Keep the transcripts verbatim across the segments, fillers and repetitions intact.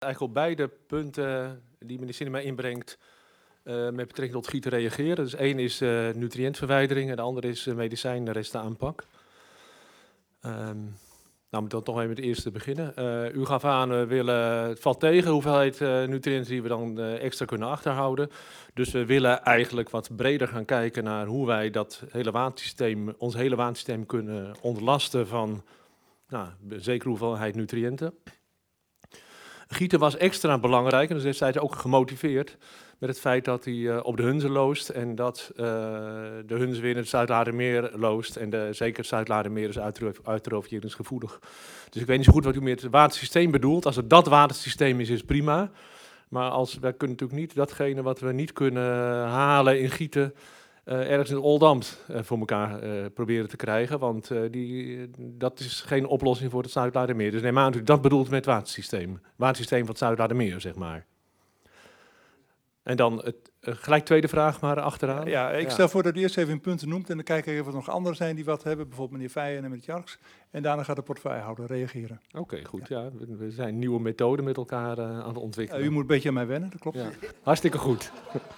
Eigenlijk op beide punten die meneer Sinema inbrengt uh, met betrekking tot gieten reageren. Dus één is uh, nutriëntverwijdering en de andere is uh, medicijnrestenaanpak. Um, nou, moet dan toch even met het eerste beginnen. Uh, u gaf aan, we willen, het valt tegen de hoeveelheid uh, nutriënten die we dan uh, extra kunnen achterhouden. Dus we willen eigenlijk wat breder gaan kijken naar hoe wij dat hele watersysteem, ons hele watersysteem kunnen ontlasten van nou, een zekere hoeveelheid nutriënten. Gieten was extra belangrijk en dus destijds ook gemotiveerd met het feit dat hij uh, op de Hunze loost en dat uh, de Hunze weer in het Zuidlaardermeer loost. En de, zeker het Zuidlaardermeer is eutrofieringsgevoelig. Dus ik weet niet zo goed wat u met het watersysteem bedoelt. Als het dat watersysteem is, is het prima. Maar als, wij kunnen natuurlijk niet datgene wat we niet kunnen halen in Gieten Uh, ergens in het Oldambt uh, voor elkaar uh, proberen te krijgen, want uh, die, dat is geen oplossing voor het Zuidlaardermeer. Dus neem aan dat u dat bedoelt met het watersysteem. Het watersysteem van het Zuidlaardermeer, zeg maar. En dan het, uh, gelijk tweede vraag maar achteraan. Ja, ik ja. stel voor dat u eerst even in punten noemt en dan kijken we even of er nog anderen zijn die wat hebben. Bijvoorbeeld meneer Feijen en meneer Jarks. En daarna gaat de portefeuillehouder reageren. Oké, okay, goed. Ja. Ja, we, we zijn nieuwe methoden met elkaar uh, aan het ontwikkelen. Uh, u moet een beetje aan mij wennen, dat klopt. Ja. Hartstikke goed.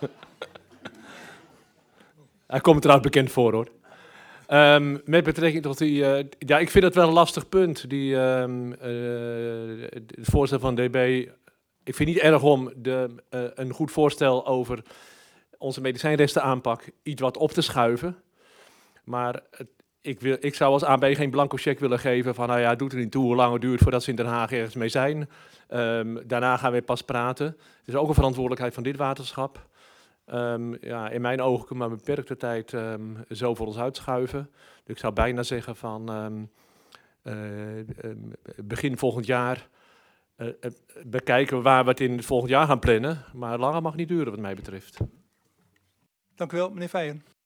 Hij komt trouwens bekend voor, hoor. Um, met betrekking tot die... Uh, ja, ik vind het wel een lastig punt. Die, um, uh, het voorstel van D B... Ik vind het niet erg om de, uh, een goed voorstel over onze medicijnresten aanpak iets wat op te schuiven. Maar het, ik, wil, ik zou als A B geen blanco cheque willen geven van... nou ja, doet er niet toe hoe lang het duurt voordat ze in Den Haag ergens mee zijn. Um, daarna gaan we pas praten. Het is ook een verantwoordelijkheid van dit waterschap. Um, ja, in mijn ogen kunnen we maar beperkte tijd um, zo voor ons uitschuiven. Dus ik zou bijna zeggen van um, uh, um, begin volgend jaar uh, uh, bekijken we waar we het in het volgend jaar gaan plannen. Maar langer mag niet duren wat mij betreft. Dank u wel, meneer Feijen.